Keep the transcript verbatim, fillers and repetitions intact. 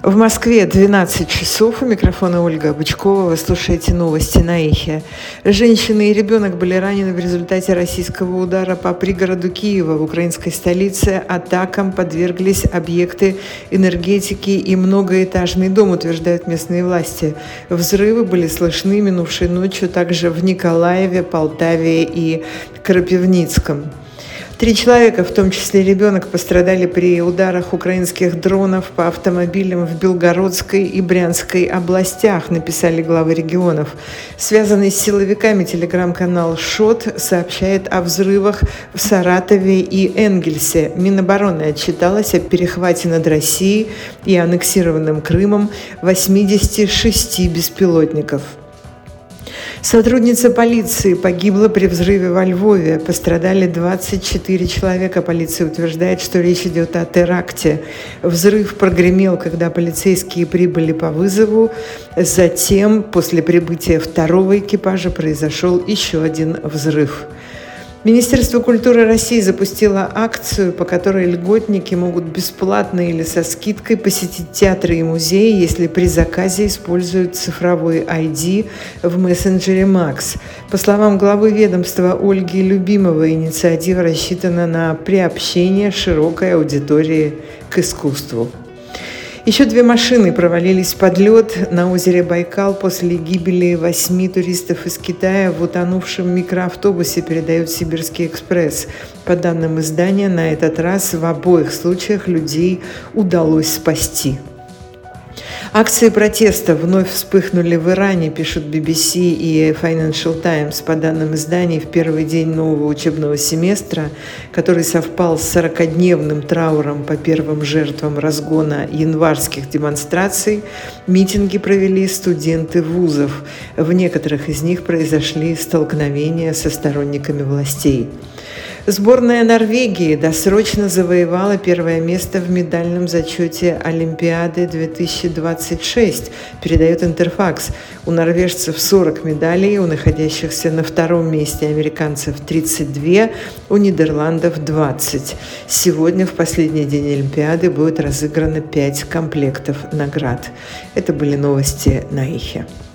В Москве двенадцать часов. У микрофона Ольга Бычкова. Вы слушаете новости на Эхе. Женщина и ребенок были ранены в результате российского удара по пригороду Киева. В украинской столице атакам подверглись объекты энергетики и многоэтажный дом, утверждают местные власти. Взрывы были слышны минувшей ночью также в Николаеве, Полтаве и Крапивницком. Три человека, в том числе ребенок, пострадали при ударах украинских дронов по автомобилям в Белгородской и Брянской областях, написали главы регионов. Связанный с силовиками телеграм-канал «Шот» сообщает о взрывах в Саратове и Энгельсе. Минобороны отчиталась о перехвате над Россией и аннексированным Крымом восьмидесяти шести беспилотников. Сотрудница полиции погибла при взрыве во Львове. Пострадали двадцать четыре человека. Полиция утверждает, что речь идет о теракте. Взрыв прогремел, когда полицейские прибыли по вызову. Затем, после прибытия второго экипажа, произошел еще один взрыв. Министерство культуры России запустило акцию, по которой льготники могут бесплатно или со скидкой посетить театры и музеи, если при заказе используют цифровой ай ди в мессенджере Макс. По словам главы ведомства Ольги Любимовой, инициатива рассчитана на приобщение широкой аудитории к искусству. Еще две машины провалились под лед на озере Байкал после гибели восьми туристов из Китая в утонувшем микроавтобусе, передает Сибирский экспресс. По данным издания, на этот раз в обоих случаях людей удалось спасти. Акции протеста вновь вспыхнули в Иране, пишут би би си и Financial Times. По данным изданий, в первый день нового учебного семестра, который совпал с сорокадневным трауром по первым жертвам разгона январских демонстраций, митинги провели студенты вузов. В некоторых из них произошли столкновения со сторонниками властей. Сборная Норвегии досрочно завоевала первое место в медальном зачете Олимпиады две тысячи двадцать шесть, передает Интерфакс. У норвежцев сорок медалей, у находящихся на втором месте американцев тридцать два, у Нидерландов двадцать. Сегодня, в последний день Олимпиады, будет разыграно пять комплектов наград. Это были новости на Эхе.